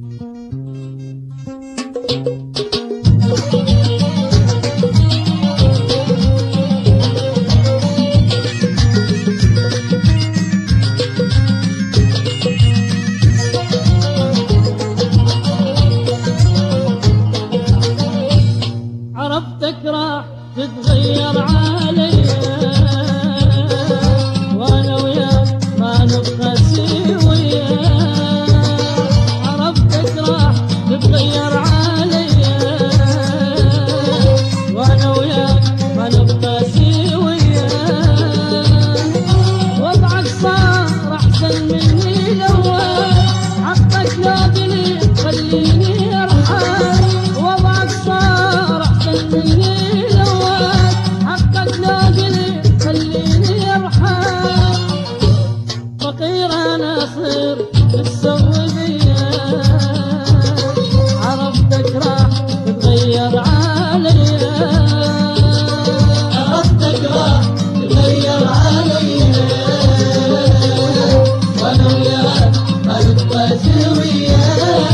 عرفتك راح تتغير عليا وانا وياك ما نبقى سويا. عرفتك راح تتغير عليا وانا وياك ما نبقى سويا. وضعك صار احسن مني الاول، حقك لاقي خليني ارحل. وضعك صار احسن مني الاول، حقك لاقي خليني ارحل. فقير انا صرت تسوي بيا، عرفتك راح تتغير عليا. عرفتك راح تتغير عليا وانا وياك ما نبقى سويا.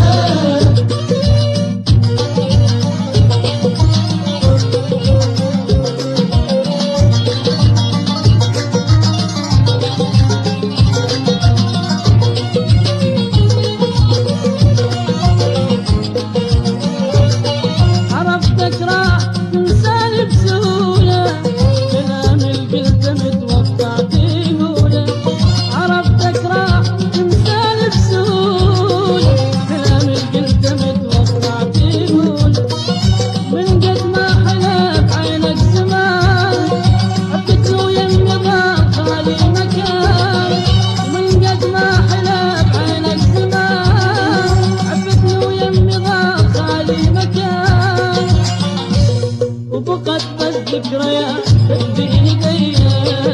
عرفتك راح تنساني بسهولة، كلام القلت متوقع تقوله. عرفتك راح تنساني بسهولة، كلام القلت متوقع تقوله. من قد ما حلى بعينك زمان، حبيت له يمي ضاق خالي مكان. من قد ما حلى بعينك زمان، حبيت له يمي ضاق خالي مكان. وبقت بس ذكريات بإيديا،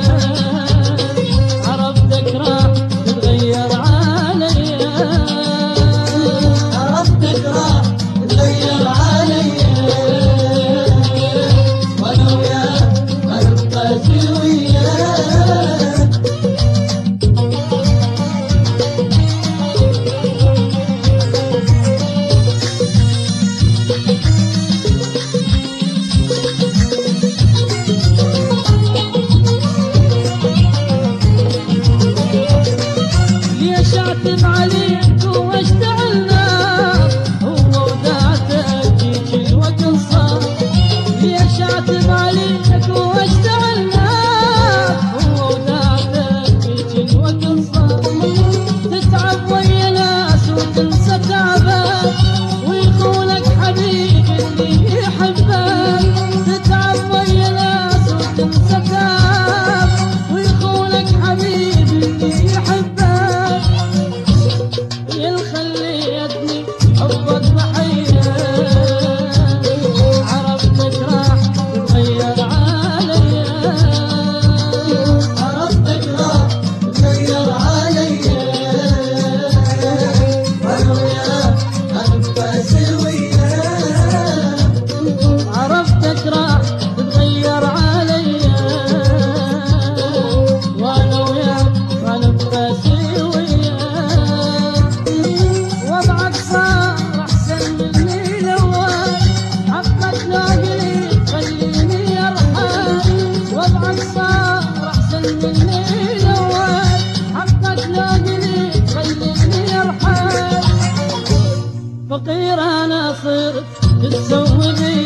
عرفتك راح تتغير عليا. عرفتك راح تتغير عليا وانا وياك ما نبقى سويا. ليش اعتب عليك واشتعل نار، هو وذاتك يجي الوقت صار. ليش اعتب عليك واشتعل نار، هو وذاتك يجي الوقت صار. تتعب ويا ناس وتنسى تعبك، ويخونك حبيبي اللي يحبك. تتعب ويا ناس وتنسى تعبك، ويخونك حبيبي اللي يحبك. يا اللي خليتني حبك ضحية، عرفتك راح تتغير عليا. عرفتك راح تتغير عليا وانا وياك ما نبقى سويا. عرفتك راح تتغير عليا وانا وياك ما نبقى سويا. وضعك صار احسن مني الاول، حقك لاقي خليني ارحل. وضعك صار احسن مني الاول، حقك لاقي خليني ارحل. فقير انا صرت تسوي بي،